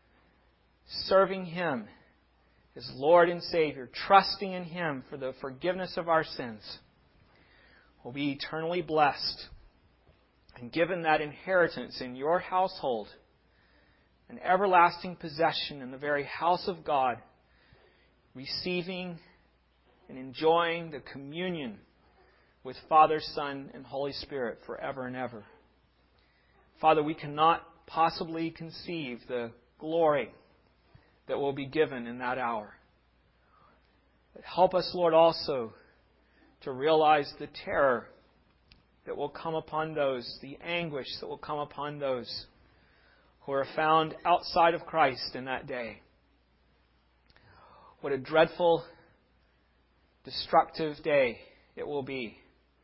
serving Him as Lord and Savior, trusting in Him for the forgiveness of our sins, will be eternally blessed and given that inheritance in Your household, an everlasting possession in the very house of God, receiving and enjoying the communion with Father, Son, and Holy Spirit forever and ever. Father, we cannot possibly conceive the glory that will be given in that hour. But help us, Lord, also to realize the terror that will come upon those, the anguish that will come upon those who are found outside of Christ in that day. What a dreadful, destructive day it will be.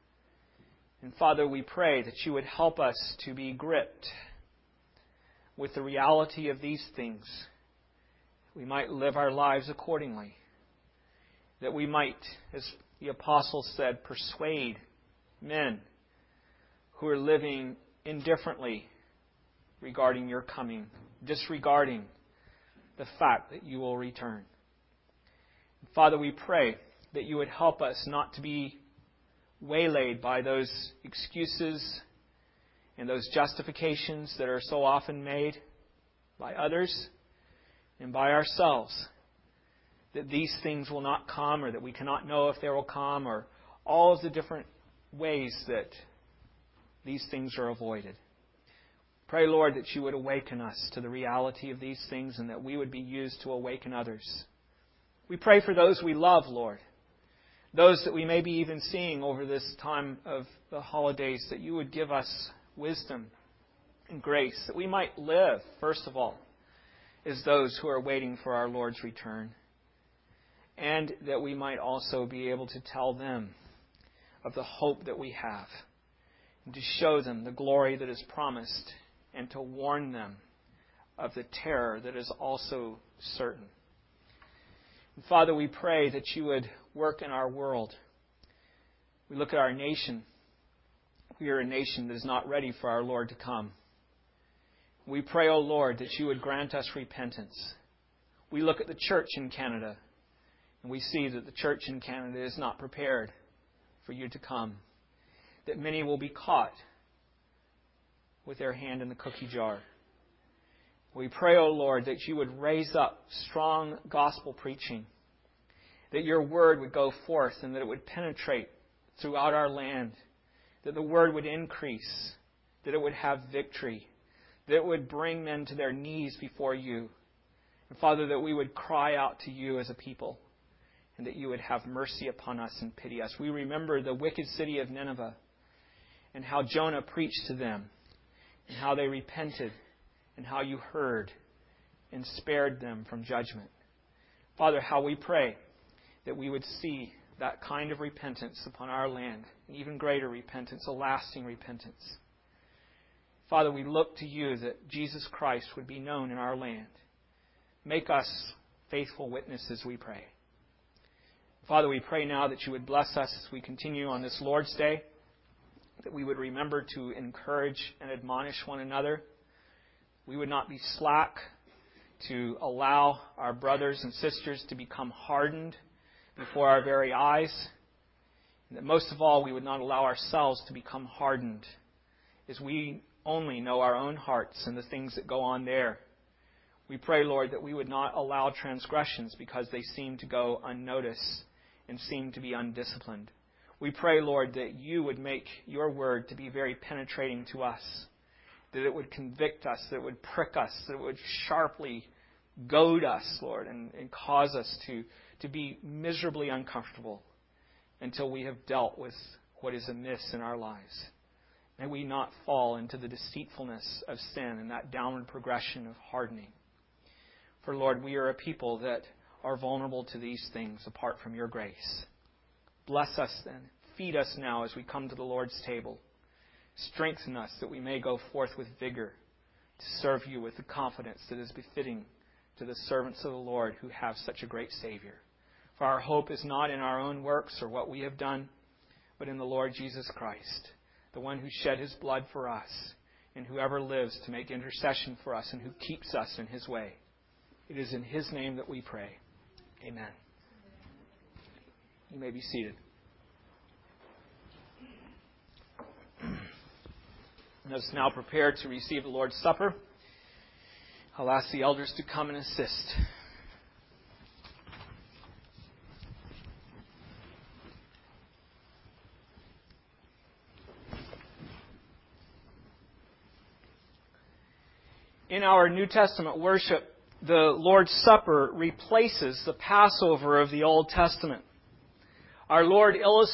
And Father, we pray that You would help us to be gripped with the reality of these things. We might live our lives accordingly. That we might, as the apostle said, persuade men who are living indifferently regarding Your coming, disregarding the fact that You will return. Father, we pray that You would help us not to be waylaid by those excuses and those justifications that are so often made by others and by ourselves, that these things will not come, or that we cannot know if they will come, or all of the different ways that these things are avoided. Pray, Lord, that You would awaken us to the reality of these things, and that we would be used to awaken others. We pray for those we love, Lord, those that we may be even seeing over this time of the holidays, that You would give us wisdom and grace, that we might live, first of all, as those who are waiting for our Lord's return, and that we might also be able to tell them of the hope that we have, and to show them the glory that is promised, and to warn them of the terror that is also certain. And Father, we pray that You would work in our world. We look at our nation. We are a nation that is not ready for our Lord to come. We pray, O Lord, that You would grant us repentance. We look at the church in Canada, and we see that the church in Canada is not prepared for You to come. That many will be caught with their hand in the cookie jar. We pray, O Lord, that You would raise up strong gospel preaching, that Your word would go forth and that it would penetrate throughout our land, that the word would increase, that it would have victory, that it would bring men to their knees before you. And Father, that we would cry out to you as a people, and that you would have mercy upon us and pity us. We remember the wicked city of Nineveh, and how Jonah preached to them, and how they repented, and how you heard and spared them from judgment. Father, how we pray that we would see that kind of repentance upon our land, and even greater repentance, a lasting repentance. Father, we look to you that Jesus Christ would be known in our land. Make us faithful witnesses, we pray. Father, we pray now that you would bless us as we continue on this Lord's Day, that we would remember to encourage and admonish one another. We would not be slack to allow our brothers and sisters to become hardened before our very eyes. And that most of all, we would not allow ourselves to become hardened, as we only know our own hearts and the things that go on there. We pray, Lord, that we would not allow transgressions because they seem to go unnoticed and seem to be undisciplined. We pray, Lord, that you would make your word to be very penetrating to us, that it would convict us, that it would prick us, that it would sharply goad us, Lord, and cause us to be miserably uncomfortable until we have dealt with what is amiss in our lives. May we not fall into the deceitfulness of sin and that downward progression of hardening. For, Lord, we are a people that are vulnerable to these things apart from your grace. Bless us then. Feed us now as we come to the Lord's table. Strengthen us that we may go forth with vigor to serve you with the confidence that is befitting to the servants of the Lord who have such a great Savior. For our hope is not in our own works or what we have done, but in the Lord Jesus Christ, the one who shed his blood for us, and whoever lives to make intercession for us, and who keeps us in his way. It is in his name that we pray. Amen. You may be seated. Let us now prepare to receive the Lord's Supper. I'll ask the elders to come and assist. In our New Testament worship, the Lord's Supper replaces the Passover of the Old Testament. Our Lord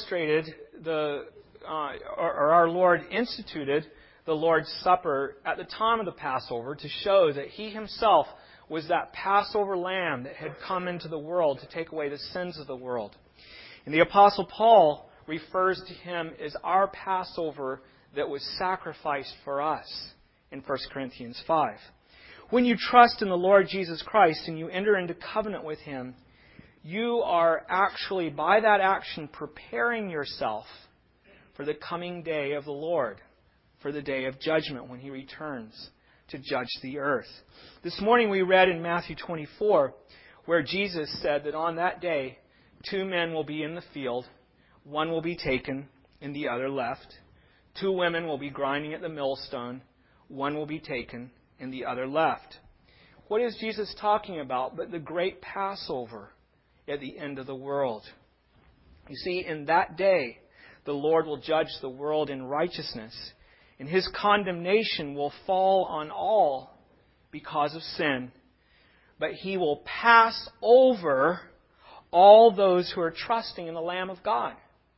our Lord instituted the Lord's Supper at the time of the Passover to show that He Himself was that Passover lamb that had come into the world to take away the sins of the world. And the Apostle Paul refers to Him as our Passover that was sacrificed for us in 1 Corinthians 5. When you trust in the Lord Jesus Christ and you enter into covenant with Him, you are actually, by that action, preparing yourself for the coming day of the Lord, for the day of judgment when He returns to judge the earth. This morning we read in Matthew 24 where Jesus said that on that day 2 men will be in the field, one will be taken and the other left. 2 women will be grinding at the millstone, one will be taken and the other left. What is Jesus talking about but the great Passover at the end of the world? You see, in that day, the Lord will judge the world in righteousness, and His condemnation will fall on all because of sin. But He will pass over all those who are trusting in the Lamb of God,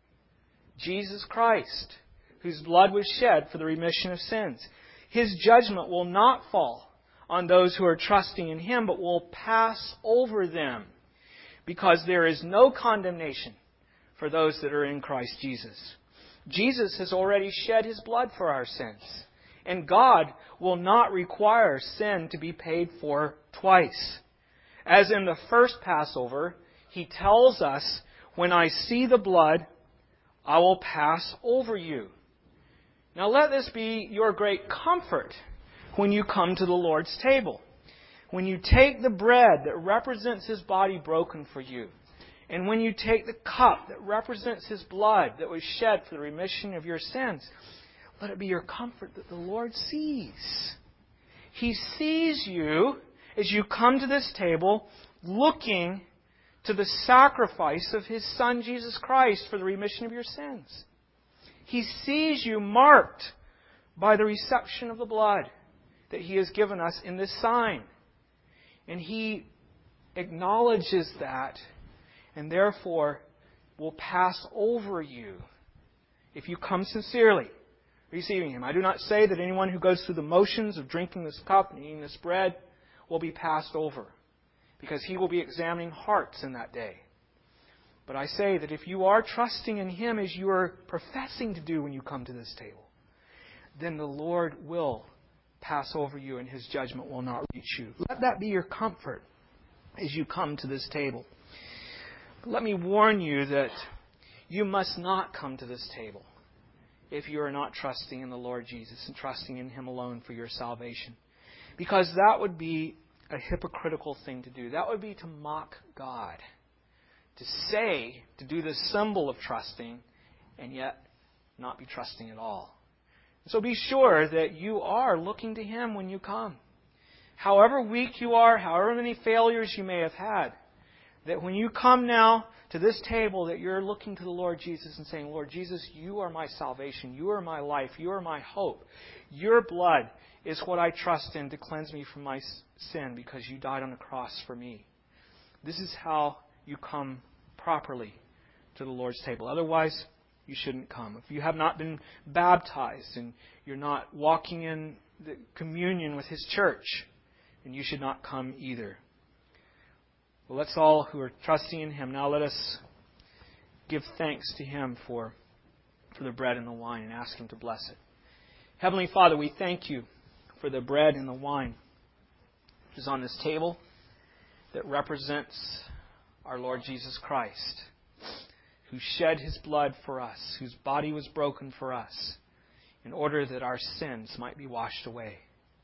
Jesus Christ, whose blood was shed for the remission of sins. His judgment will not fall on those who are trusting in Him, but will pass over them, because there is no condemnation for those that are in Christ Jesus. Jesus has already shed His blood for our sins, and God will not require sin to be paid for twice. As in the first Passover, He tells us, "When I see the blood, I will pass over you." Now let this be your great comfort when you come to the Lord's table. When you take the bread that represents His body broken for you, and when you take the cup that represents His blood that was shed for the remission of your sins, let it be your comfort that the Lord sees. He sees you as you come to this table looking to the sacrifice of His Son Jesus Christ for the remission of your sins. He sees you marked by the reception of the blood that He has given us in this sign. And He acknowledges that, and therefore will pass over you if you come sincerely, receiving Him. I do not say that anyone who goes through the motions of drinking this cup and eating this bread will be passed over, because He will be examining hearts in that day. But I say that if you are trusting in Him as you are professing to do when you come to this table, then the Lord will pass over you and His judgment will not reach you. Let that be your comfort as you come to this table. But let me warn you that you must not come to this table if you are not trusting in the Lord Jesus and trusting in Him alone for your salvation. Because that would be a hypocritical thing to do. That would be to mock God. To do the symbol of trusting, and yet not be trusting at all. So be sure that you are looking to Him when you come. However weak you are, however many failures you may have had, that when you come now to this table, that you're looking to the Lord Jesus and saying, Lord Jesus, You are my salvation. You are my life. You are my hope. Your blood is what I trust in to cleanse me from my sin because You died on the cross for me. This is how you come properly to the Lord's table. Otherwise, you shouldn't come. If you have not been baptized and you're not walking in the communion with His church, then you should not come either. Well, let's all who are trusting in Him, now let us give thanks to Him for the bread and the wine and ask Him to bless it. Heavenly Father, we thank You for the bread and the wine which is on this table that represents our Lord Jesus Christ, who shed His blood for us, whose body was broken for us, in order that our sins might be washed away.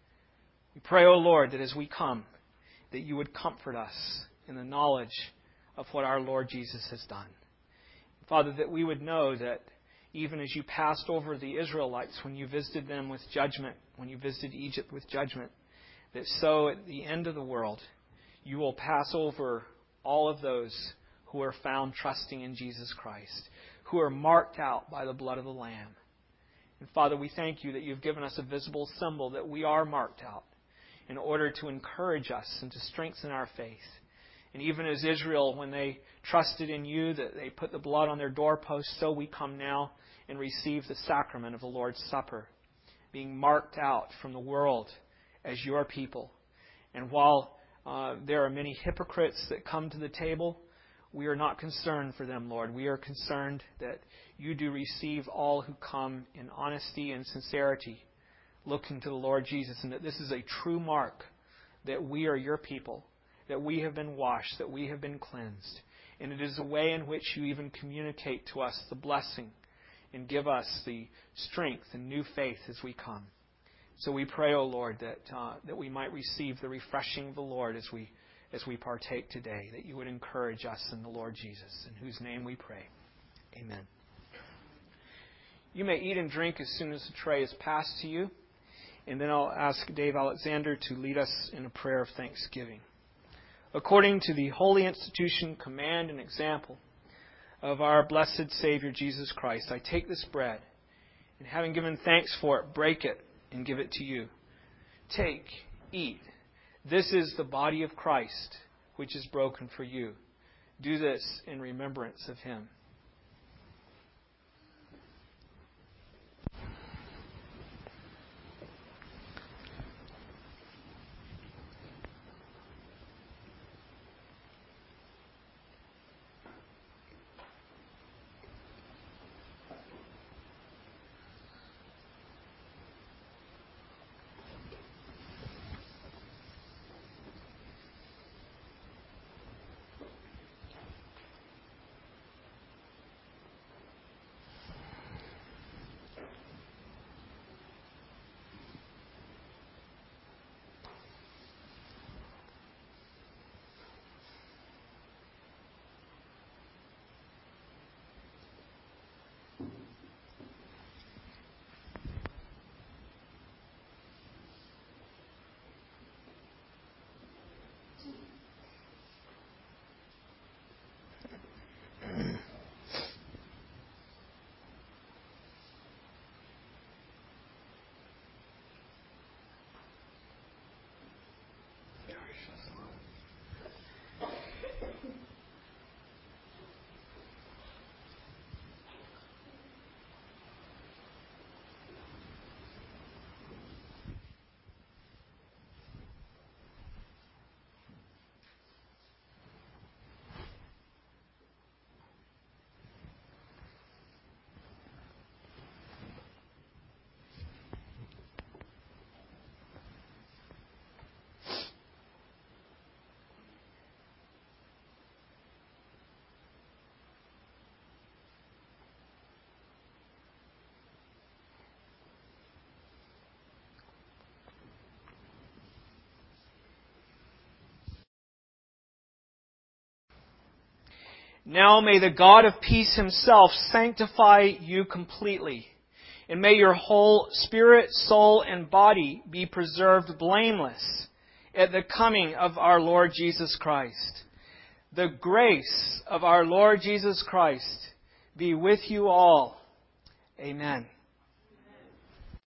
We pray, O Lord, that as we come, that You would comfort us in the knowledge of what our Lord Jesus has done. Father, that we would know that even as You passed over the Israelites when You visited them with judgment, when You visited Egypt with judgment, that so at the end of the world, You will pass over all of those who are found trusting in Jesus Christ, who are marked out by the blood of the Lamb. And Father, we thank You that You've given us a visible symbol that we are marked out in order to encourage us and to strengthen our faith. And even as Israel, when they trusted in You, that they put the blood on their doorposts, so we come now and receive the sacrament of the Lord's Supper, being marked out from the world as Your people. And while there are many hypocrites that come to the table, we are not concerned for them, Lord. We are concerned that You do receive all who come in honesty and sincerity, looking to the Lord Jesus, and that this is a true mark that we are Your people, that we have been washed, that we have been cleansed. And it is a way in which You even communicate to us the blessing and give us the strength and new faith as we come. So we pray, O Lord, that we might receive the refreshing of the Lord as we partake today, that You would encourage us in the Lord Jesus, in whose name we pray. Amen. You may eat and drink as soon as the tray is passed to you, and then I'll ask Dave Alexander to lead us in a prayer of thanksgiving. According to the holy institution, command, and example of our blessed Savior Jesus Christ, I take this bread, and having given thanks for it, break it and give it to you. Take, eat. This is the body of Christ, which is broken for you. Do this in remembrance of Him. Now may the God of peace Himself sanctify you completely, and may your whole spirit, soul, and body be preserved blameless at the coming of our Lord Jesus Christ. The grace of our Lord Jesus Christ be with you all. Amen.